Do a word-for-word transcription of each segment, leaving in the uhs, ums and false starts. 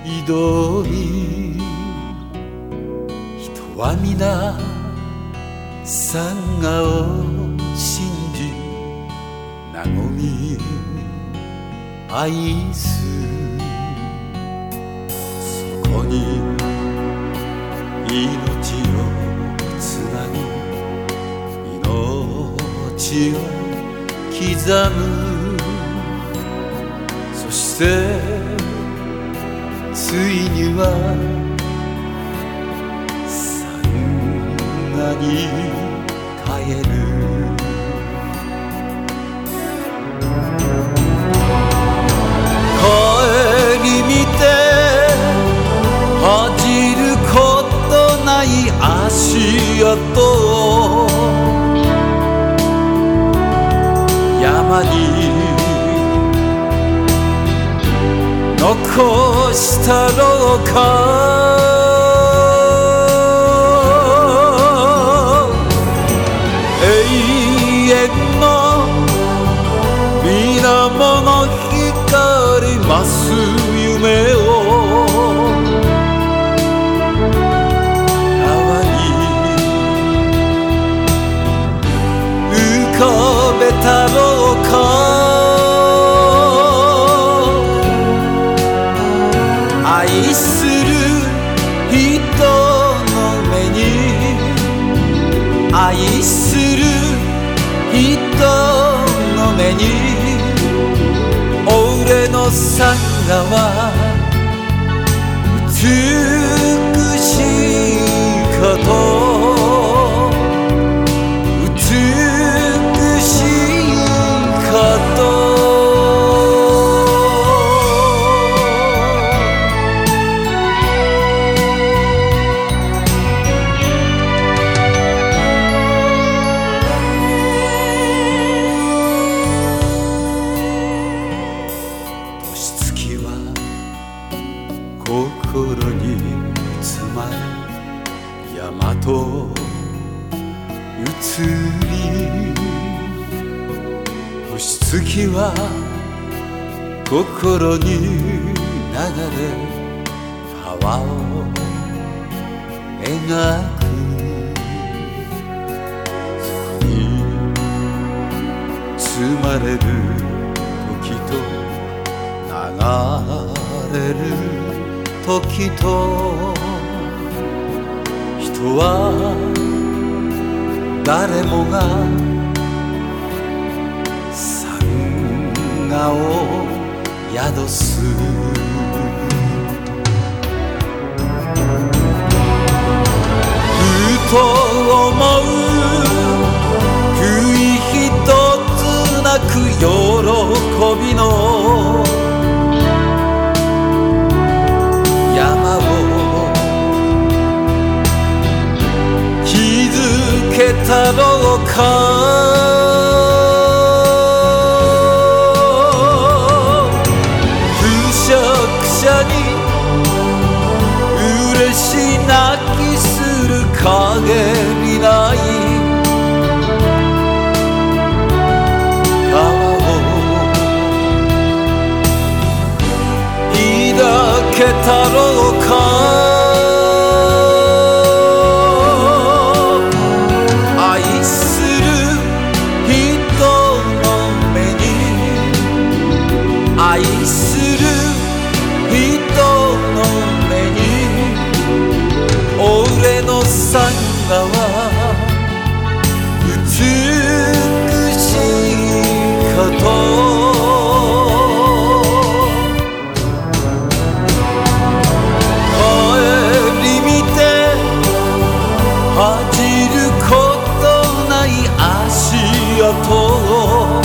井戸に人は皆山河を信じ和み愛すそこに命をつなぎ命を刻むそしてついには山河に帰る帰り見て恥じることない足跡を山に残したろうか永遠の水面の光増す夢を川に浮かべたろうか愛する人の目に愛する人の目に俺の山河は美しいこと美しいこと心に詰まる山と移り星月は心に流れ川を描くそこに包まれる時と流れる時と人は誰もが山河を宿すふと思う悔いひとつなく喜びの山を築けたろうかくしゃくしゃに嬉し泣きする陰にない川を抱けたろうか愛する人の目に愛する人の目に俺の山河は美しいこと恥じることない足跡を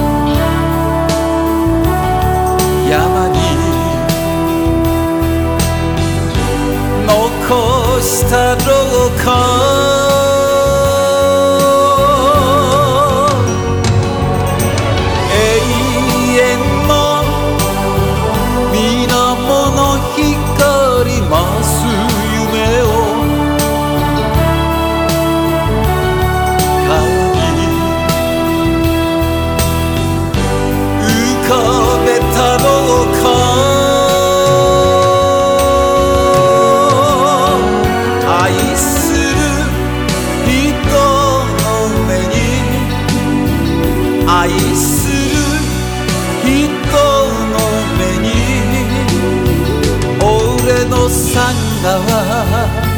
山に残したろうか永遠の水面の光増す夢を浮かべたろうかは